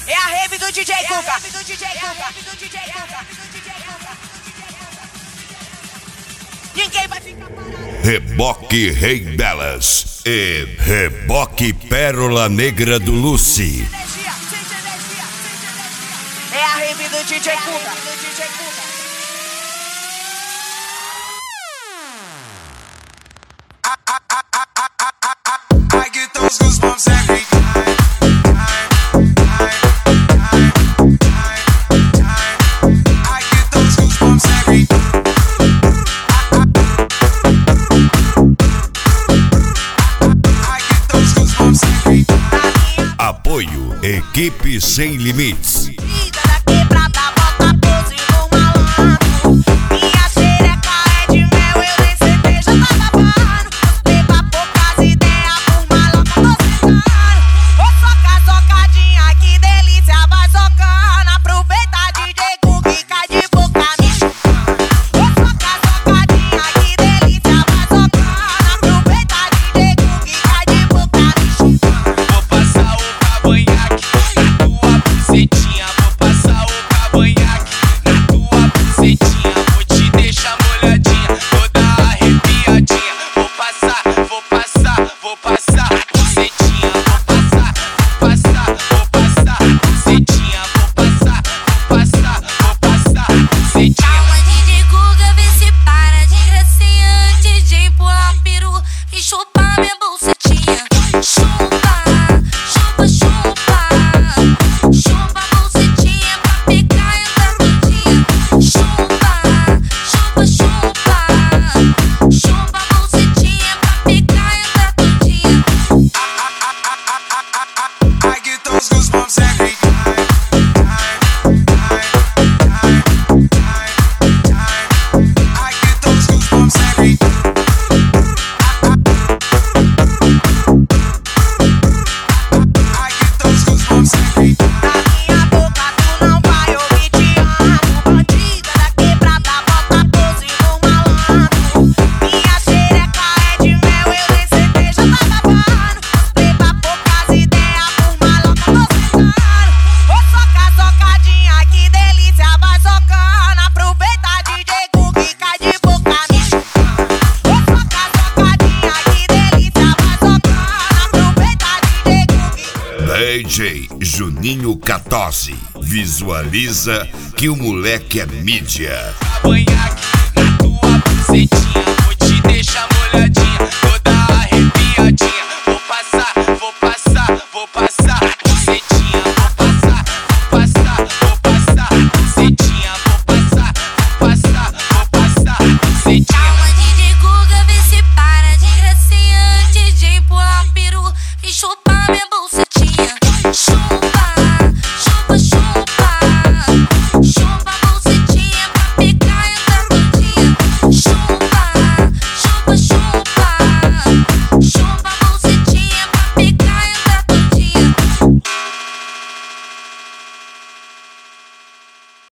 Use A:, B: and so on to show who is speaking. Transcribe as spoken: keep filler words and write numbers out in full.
A: É a rave do D J Cuca. Ninguém vai ficar parado.
B: Reboque Rei delas e Reboque Pérola Negra do Lucy.
A: É a rave do D J Cuca.
C: I get those goosebumps every
B: Apoio Equipe Sem Limites. D J Juninho quatorze. Visualiza que o moleque é mídia.
C: Apanhar aqui na tua bucetinha.